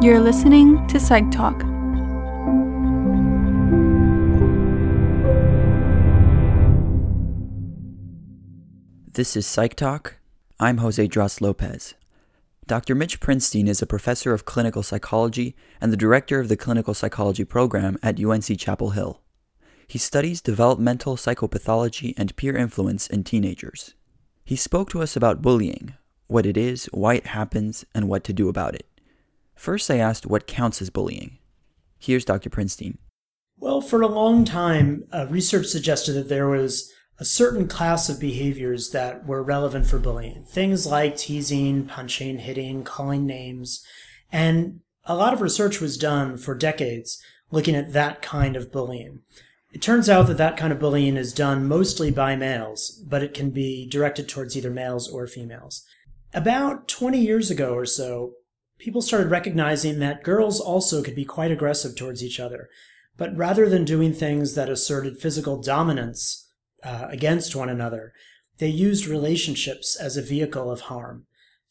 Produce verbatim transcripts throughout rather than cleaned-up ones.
You're listening to Psych Talk. This is Psych Talk. I'm Jose Dras Lopez. Doctor Mitch Prinstein is a professor of clinical psychology and the director of the clinical psychology program at U N C Chapel Hill. He studies developmental psychopathology and peer influence in teenagers. He spoke to us about bullying, what it is, why it happens, and what to do about it. First, I asked what counts as bullying. Here's Doctor Prinstein. Well, for a long time, uh, research suggested that there was a certain class of behaviors that were relevant for bullying. Things like teasing, punching, hitting, calling names. And a lot of research was done for decades looking at that kind of bullying. It turns out that that kind of bullying is done mostly by males, but it can be directed towards either males or females. About twenty years ago or so, people started recognizing that girls also could be quite aggressive towards each other. But rather than doing things that asserted physical dominance uh, against one another, they used relationships as a vehicle of harm.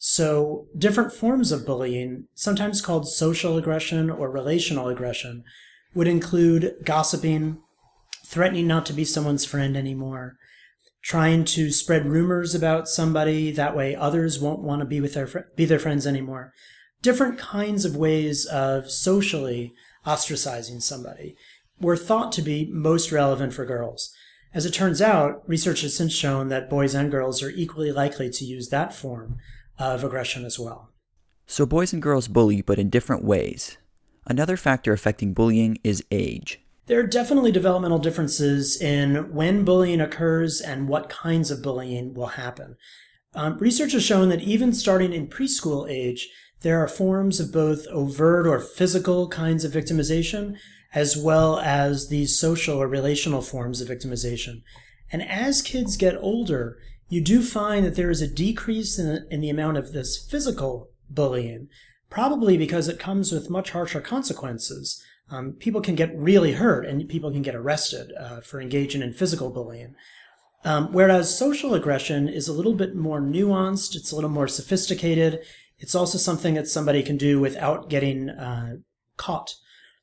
So different forms of bullying, sometimes called social aggression or relational aggression, would include gossiping, threatening not to be someone's friend anymore, trying to spread rumors about somebody, that way others won't want to be with their fr- be their friends anymore. Different kinds of ways of socially ostracizing somebody were thought to be most relevant for girls. As it turns out, research has since shown that boys and girls are equally likely to use that form of aggression as well. So boys and girls bully, but in different ways. Another factor affecting bullying is age. There are definitely developmental differences in when bullying occurs and what kinds of bullying will happen. Um, research has shown that even starting in preschool age, there are forms of both overt or physical kinds of victimization, as well as these social or relational forms of victimization. And as kids get older, you do find that there is a decrease in the, in the amount of this physical bullying, probably because it comes with much harsher consequences. Um, people can get really hurt and people can get arrested uh, for engaging in physical bullying. Um, whereas social aggression is a little bit more nuanced, it's a little more sophisticated. It's also something that somebody can do without getting uh, caught.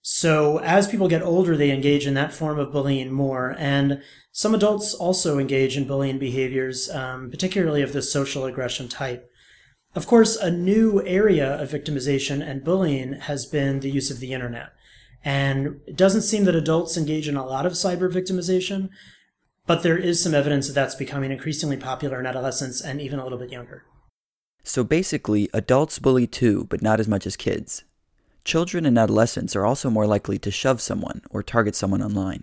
So as people get older, they engage in that form of bullying more. And some adults also engage in bullying behaviors, um, particularly of the social aggression type. Of course, a new area of victimization and bullying has been the use of the internet. And it doesn't seem that adults engage in a lot of cyber victimization, but there is some evidence that that's becoming increasingly popular in adolescents and even a little bit younger. So basically, adults bully too, but not as much as kids. Children and adolescents are also more likely to shove someone or target someone online.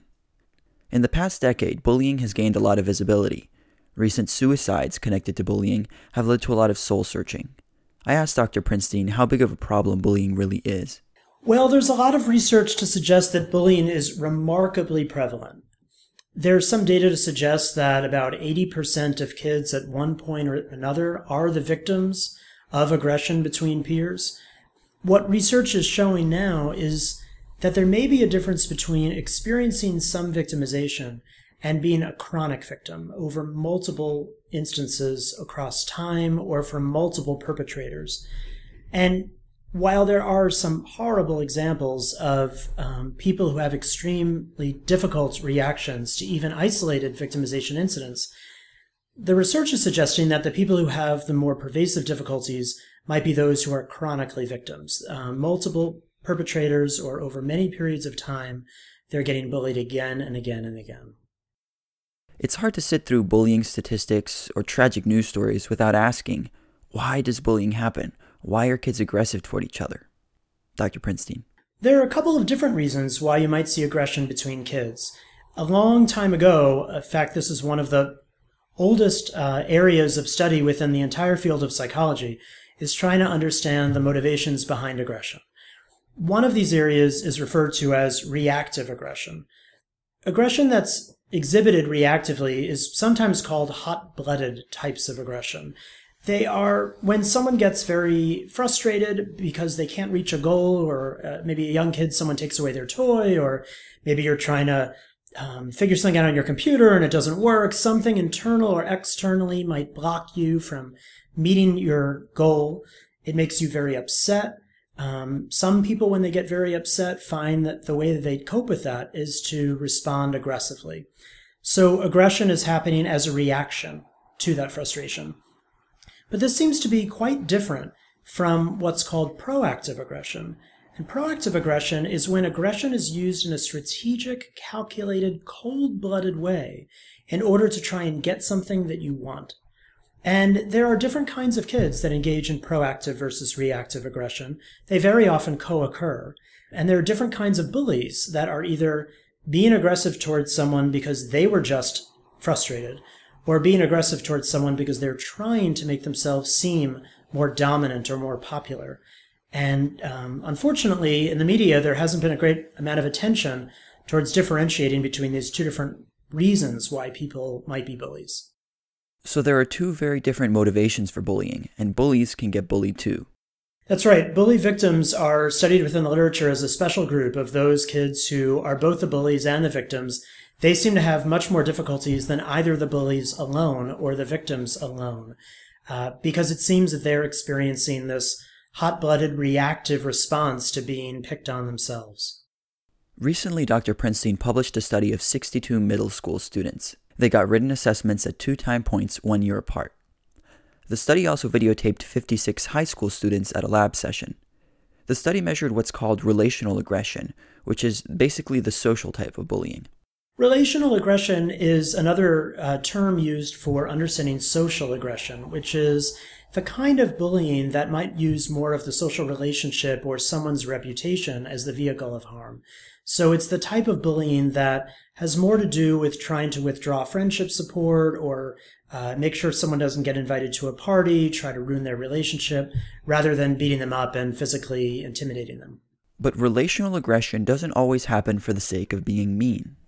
In the past decade, bullying has gained a lot of visibility. Recent suicides connected to bullying have led to a lot of soul searching. I asked Doctor Prinstein how big of a problem bullying really is. Well, there's a lot of research to suggest that bullying is remarkably prevalent. There's some data to suggest that about eighty percent of kids at one point or another are the victims of aggression between peers. What research is showing now is that there may be a difference between experiencing some victimization and being a chronic victim over multiple instances across time or from multiple perpetrators. And while there are some horrible examples of um, people who have extremely difficult reactions to even isolated victimization incidents, the research is suggesting that the people who have the more pervasive difficulties might be those who are chronically victims. Um, multiple perpetrators, or over many periods of time, they're getting bullied again and again and again. It's hard to sit through bullying statistics or tragic news stories without asking, why does bullying happen? Why are kids aggressive toward each other? Doctor Prinstein. There are a couple of different reasons why you might see aggression between kids. A long time ago, in fact, this is one of the oldest uh, areas of study within the entire field of psychology, is trying to understand the motivations behind aggression. One of these areas is referred to as reactive aggression. Aggression that's exhibited reactively is sometimes called hot-blooded types of aggression. They are when someone gets very frustrated because they can't reach a goal, or uh, maybe a young kid, someone takes away their toy, or maybe you're trying to um, figure something out on your computer and it doesn't work. Something internal or externally might block you from meeting your goal. It makes you very upset. Um, some people, when they get very upset, find that the way that they cope with that is to respond aggressively. So aggression is happening as a reaction to that frustration. But this seems to be quite different from what's called proactive aggression. And proactive aggression is when aggression is used in a strategic, calculated, cold-blooded way in order to try and get something that you want. And there are different kinds of kids that engage in proactive versus reactive aggression. They very often co-occur. And there are different kinds of bullies that are either being aggressive towards someone because they were just frustrated, or being aggressive towards someone because they're trying to make themselves seem more dominant or more popular. And um, unfortunately, in the media, there hasn't been a great amount of attention towards differentiating between these two different reasons why people might be bullies. So there are two very different motivations for bullying, and bullies can get bullied too. That's right. Bully victims are studied within the literature as a special group of those kids who are both the bullies and the victims. They seem to have much more difficulties than either the bullies alone or the victims alone, uh, because it seems that they're experiencing this hot-blooded reactive response to being picked on themselves. Recently, Doctor Prinstein published a study of sixty-two middle school students. They got written assessments at two time points one year apart. The study also videotaped fifty-six high school students at a lab session. The study measured what's called relational aggression, which is basically the social type of bullying. Relational aggression is another uh, term used for understanding social aggression, which is the kind of bullying that might use more of the social relationship or someone's reputation as the vehicle of harm. So it's the type of bullying that has more to do with trying to withdraw friendship support or uh, make sure someone doesn't get invited to a party, try to ruin their relationship, rather than beating them up and physically intimidating them. But relational aggression doesn't always happen for the sake of being mean.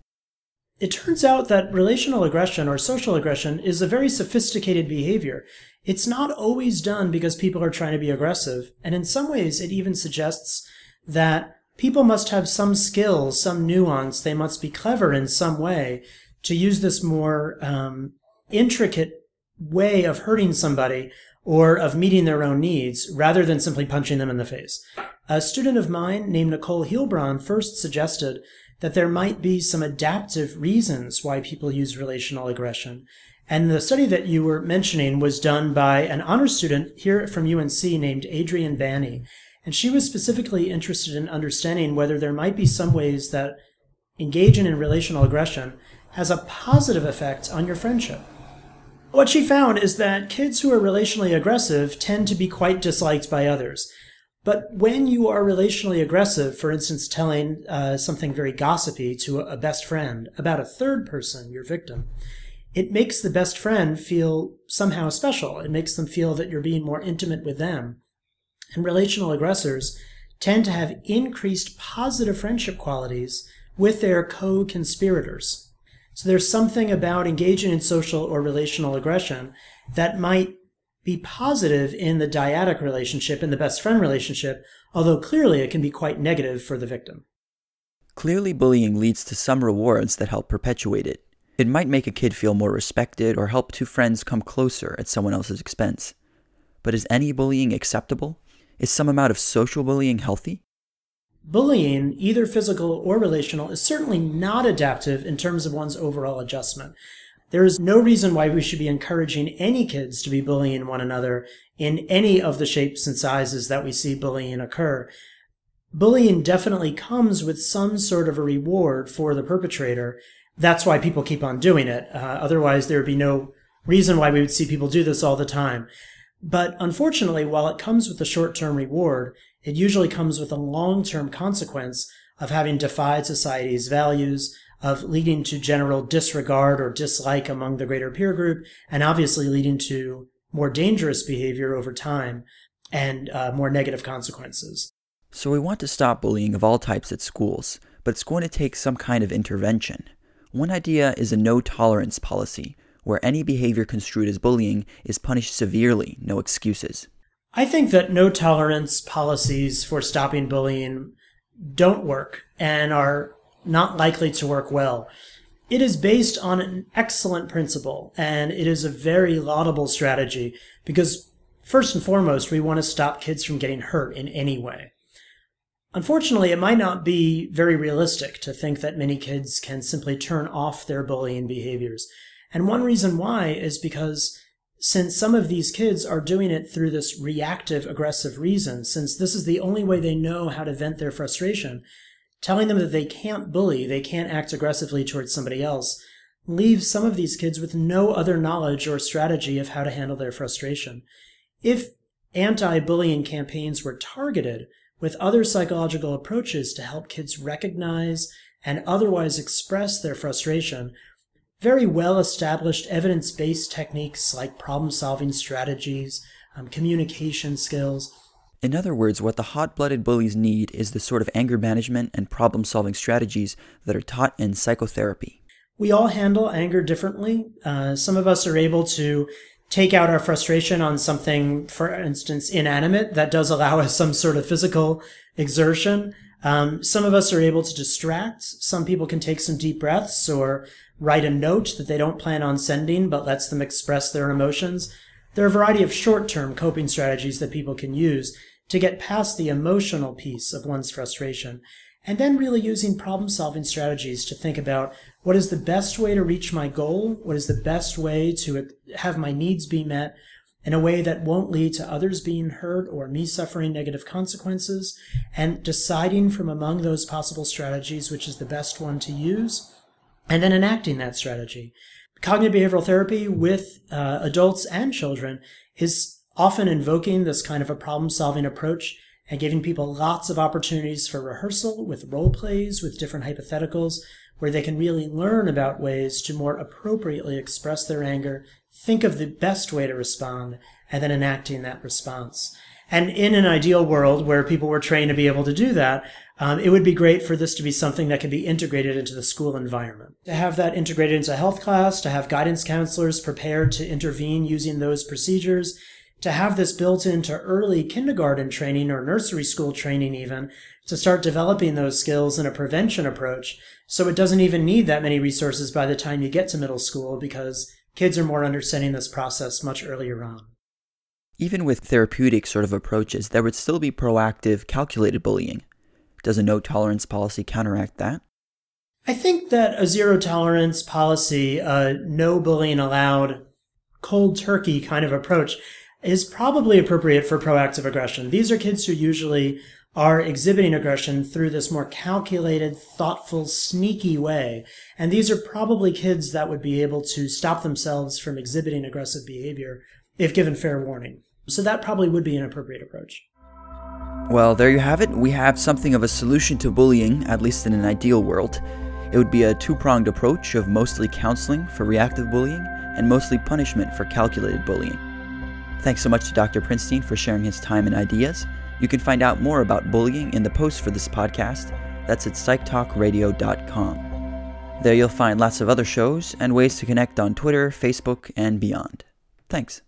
It turns out that relational aggression or social aggression is a very sophisticated behavior. It's not always done because people are trying to be aggressive, and in some ways it even suggests that people must have some skills, some nuance, they must be clever in some way to use this more um, intricate way of hurting somebody or of meeting their own needs rather than simply punching them in the face. A student of mine named Nicole Heilbron first suggested that there might be some adaptive reasons why people use relational aggression. And the study that you were mentioning was done by an honors student here from U N C named Adrienne Banney. And she was specifically interested in understanding whether there might be some ways that engaging in relational aggression has a positive effect on your friendship. What she found is that kids who are relationally aggressive tend to be quite disliked by others. But when you are relationally aggressive, for instance, telling uh, something very gossipy to a best friend about a third person, your victim, it makes the best friend feel somehow special. It makes them feel that you're being more intimate with them. And relational aggressors tend to have increased positive friendship qualities with their co-conspirators. So there's something about engaging in social or relational aggression that might be positive in the dyadic relationship, in the best friend relationship, although clearly it can be quite negative for the victim. Clearly, bullying leads to some rewards that help perpetuate it. It might make a kid feel more respected or help two friends come closer at someone else's expense. But is any bullying acceptable? Is some amount of social bullying healthy? Bullying, either physical or relational, is certainly not adaptive in terms of one's overall adjustment. There is no reason why we should be encouraging any kids to be bullying one another in any of the shapes and sizes that we see bullying occur. Bullying definitely comes with some sort of a reward for the perpetrator. That's why people keep on doing it. Uh, otherwise, there would be no reason why we would see people do this all the time. But unfortunately, while it comes with a short-term reward, it usually comes with a long-term consequence of having defied society's values, of leading to general disregard or dislike among the greater peer group, and obviously leading to more dangerous behavior over time and uh, more negative consequences. So we want to stop bullying of all types at schools, but it's going to take some kind of intervention. One idea is a no-tolerance policy, where any behavior construed as bullying is punished severely, no excuses. I think that no-tolerance policies for stopping bullying don't work and are not likely to work well. It is based on an excellent principle, and it is a very laudable strategy because, first and foremost, we want to stop kids from getting hurt in any way. Unfortunately, it might not be very realistic to think that many kids can simply turn off their bullying behaviors. And one reason why is because since some of these kids are doing it through this reactive, aggressive reason, since this is the only way they know how to vent their frustration, telling them that they can't bully, they can't act aggressively towards somebody else, leaves some of these kids with no other knowledge or strategy of how to handle their frustration. If anti-bullying campaigns were targeted with other psychological approaches to help kids recognize and otherwise express their frustration, very well-established evidence-based techniques like problem-solving strategies, um, communication skills. In other words, what the hot-blooded bullies need is the sort of anger management and problem-solving strategies that are taught in psychotherapy. We all handle anger differently. Uh, some of us are able to take out our frustration on something, for instance, inanimate that does allow us some sort of physical exertion. Um, some of us are able to distract. Some people can take some deep breaths or write a note that they don't plan on sending but lets them express their emotions. There are a variety of short-term coping strategies that people can use to get past the emotional piece of one's frustration, and then really using problem-solving strategies to think about what is the best way to reach my goal, what is the best way to have my needs be met in a way that won't lead to others being hurt or me suffering negative consequences, and deciding from among those possible strategies which is the best one to use, and then enacting that strategy. Cognitive behavioral therapy with uh, adults and children is often invoking this kind of a problem-solving approach and giving people lots of opportunities for rehearsal with role plays, with different hypotheticals, where they can really learn about ways to more appropriately express their anger, think of the best way to respond, and then enacting that response. And in an ideal world where people were trained to be able to do that, um, it would be great for this to be something that could be integrated into the school environment. To have that integrated into health class, to have guidance counselors prepared to intervene using those procedures, to have this built into early kindergarten training or nursery school training even, to start developing those skills in a prevention approach, so it doesn't even need that many resources by the time you get to middle school because kids are more understanding this process much earlier on. Even with therapeutic sort of approaches, there would still be proactive, calculated bullying. Does a no-tolerance policy counteract that? I think that a zero-tolerance policy, a no bullying allowed, cold turkey kind of approach is probably appropriate for proactive aggression. These are kids who usually are exhibiting aggression through this more calculated, thoughtful, sneaky way. And these are probably kids that would be able to stop themselves from exhibiting aggressive behavior if given fair warning. So that probably would be an appropriate approach. Well, there you have it. We have something of a solution to bullying, at least in an ideal world. It would be a two-pronged approach of mostly counseling for reactive bullying and mostly punishment for calculated bullying. Thanks so much to Doctor Prinstein for sharing his time and ideas. You can find out more about bullying in the post for this podcast. That's at psych talk radio dot com. There you'll find lots of other shows and ways to connect on Twitter, Facebook, and beyond. Thanks.